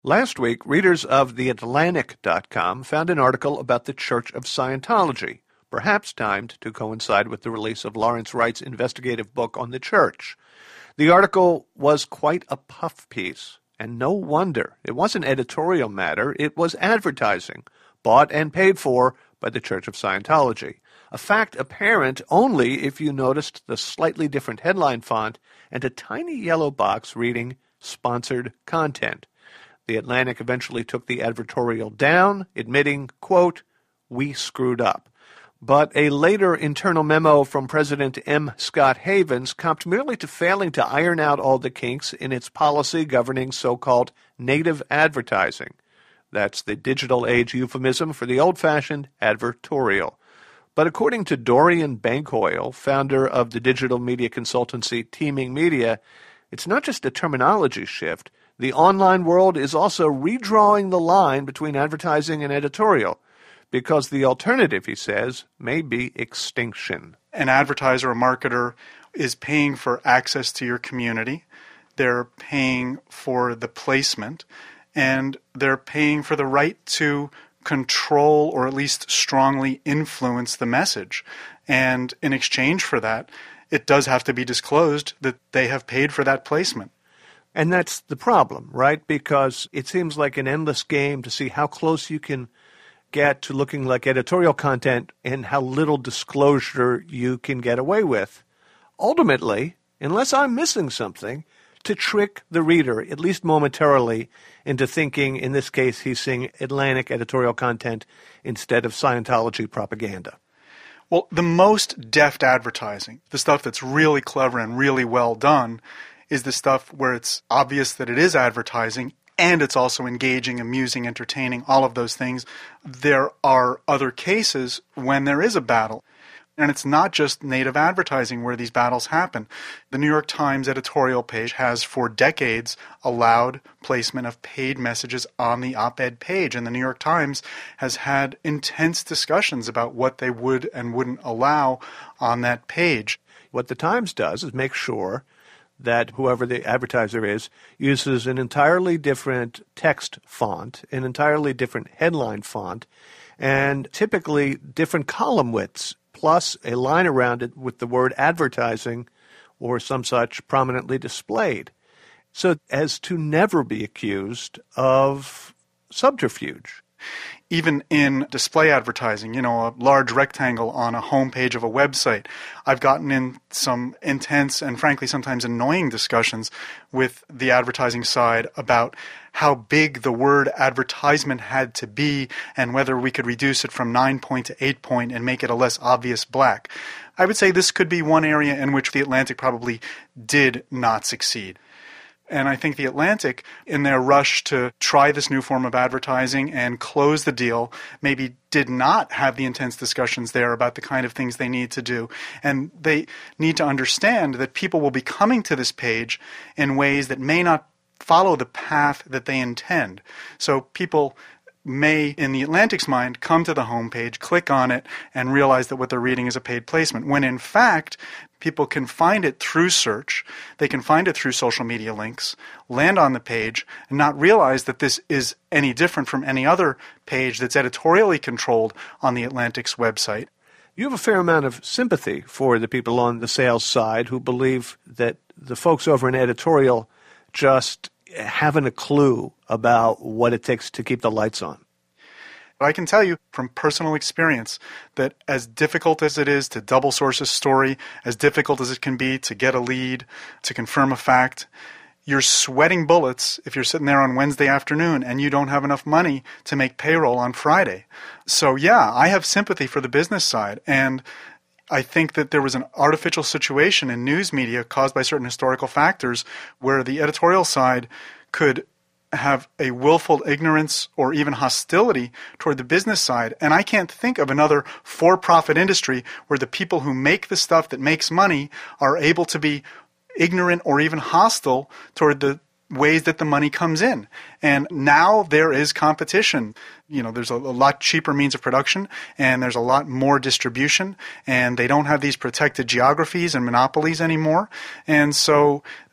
Last week, readers of TheAtlantic.com found an article about the Church of Scientology, perhaps timed to coincide with the release of Lawrence Wright's investigative book on the church. The article was quite a puff piece, and no wonder. It wasn't editorial matter, it was advertising, bought and paid for by the Church of Scientology. A fact apparent only if you noticed the slightly different headline font and a tiny yellow box reading Sponsored Content. The Atlantic eventually took the advertorial down, admitting, quote, "We screwed up." But a later internal memo from President M. Scott Havens comped merely to failing to iron out all the kinks in its policy governing so-called native advertising. That's the digital age euphemism for the old-fashioned advertorial. But according to Dorian Bankoil, founder of the digital media consultancy Teaming Media, it's not just a terminology shift. The online world is also redrawing the line between advertising and editorial, because the alternative, he says, may be extinction. An advertiser or marketer is paying for access to your community. They're paying for the placement, and they're paying for the right to control or at least strongly influence the message. And in exchange for that, it does have to be disclosed that they have paid for that placement. And that's the problem, right? Because it seems like an endless game to see how close you can get to looking like editorial content and how little disclosure you can get away with. Ultimately, unless I'm missing something, to trick the reader, at least momentarily, into thinking, in this case, he's seeing Atlantic editorial content instead of Scientology propaganda. Well, the most deft advertising, the stuff that's really clever and really well done, is the stuff where it's obvious that it is advertising and it's also engaging, amusing, entertaining, all of those things. There are other cases when there is a battle. And it's not just native advertising where these battles happen. The New York Times editorial page has for decades allowed placement of paid messages on the op-ed page. And the New York Times has had intense discussions about what they would and wouldn't allow on that page. What the Times does is make sure that whoever the advertiser is uses an entirely different text font, an entirely different headline font, and typically different column widths, plus a line around it with the word advertising or some such prominently displayed, so as to never be accused of subterfuge. Even in display advertising, a large rectangle on a homepage of a website, I've gotten in some intense and frankly sometimes annoying discussions with the advertising side about how big the word advertisement had to be and whether we could reduce it from 9-point to 8-point and make it a less obvious black. I would say this could be one area in which the Atlantic probably did not succeed. And I think the Atlantic, in their rush to try this new form of advertising and close the deal, maybe did not have the intense discussions there about the kind of things they need to do. And they need to understand that people will be coming to this page in ways that may not follow the path that they intend. So people may, in the Atlantic's mind, come to the homepage, click on it, and realize that what they're reading is a paid placement, when in fact, people can find it through search, they can find it through social media links, land on the page, and not realize that this is any different from any other page that's editorially controlled on the Atlantic's website. You have a fair amount of sympathy for the people on the sales side who believe that the folks over in editorial just haven't a clue about what it takes to keep the lights on. I can tell you from personal experience that as difficult as it is to double source a story, as difficult as it can be to get a lead, to confirm a fact, you're sweating bullets if you're sitting there on Wednesday afternoon and you don't have enough money to make payroll on Friday. So yeah, I have sympathy for the business side, and I think that there was an artificial situation in news media caused by certain historical factors where the editorial side could have a willful ignorance or even hostility toward the business side. And I can't think of another for-profit industry where the people who make the stuff that makes money are able to be ignorant or even hostile toward the ways that the money comes in. And now there is competition. There's a lot cheaper means of production, and there's a lot more distribution, and they don't have these protected geographies and monopolies anymore. And so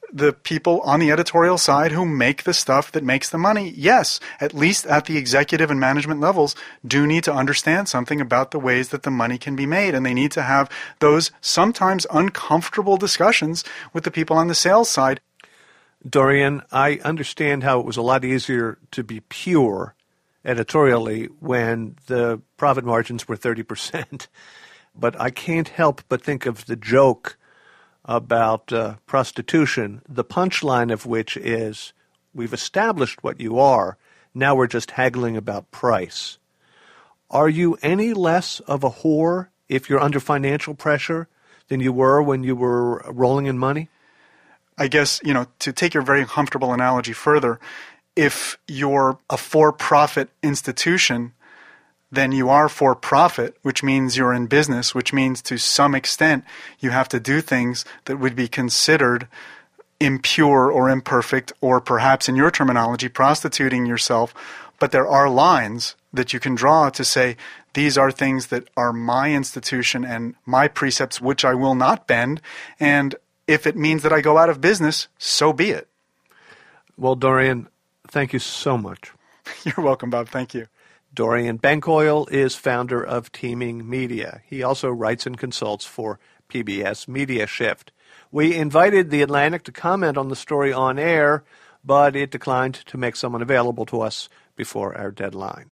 the people on the editorial side who make the stuff that makes the money, yes, at least at the executive and management levels, do need to understand something about the ways that the money can be made. And they need to have those sometimes uncomfortable discussions with the people on the sales side. Dorian, I understand how it was a lot easier to be pure editorially when the profit margins were 30%. But I can't help but think of the joke about prostitution, the punchline of which is, we've established what you are, now we're just haggling about price. Are you any less of a whore if you're under financial pressure than you were when you were rolling in money? I guess, to take your very comfortable analogy further, if you're a for-profit institution, then you are for profit, which means you're in business, which means to some extent you have to do things that would be considered impure or imperfect, or perhaps in your terminology, prostituting yourself. But there are lines that you can draw to say, these are things that are my institution and my precepts, which I will not bend. And if it means that I go out of business, so be it. Well, Dorian, thank you so much. You're welcome, Bob. Thank you. Dorian Bancoyle is founder of Teaming Media. He also writes and consults for PBS Media Shift. We invited The Atlantic to comment on the story on air, but it declined to make someone available to us before our deadline.